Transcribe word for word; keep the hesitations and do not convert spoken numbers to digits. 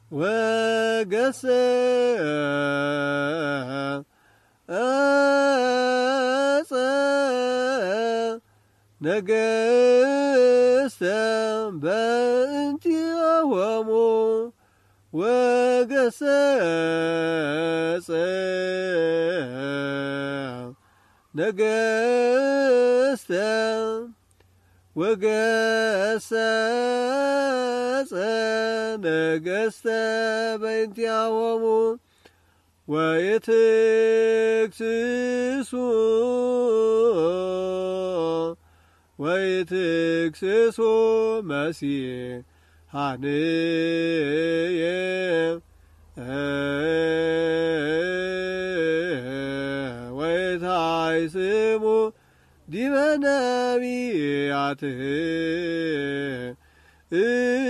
ወገሰ አጸ ነገሥተ በእንቲአሆሙ ወገሰጸ ነገሥተ ወገሰጸ ነገሥተ በእንቲአሆሙ ወይትክስሱ ወይትክስሱ መሲሐንየ ወይታይስሙ ዲበ ነቢያትህ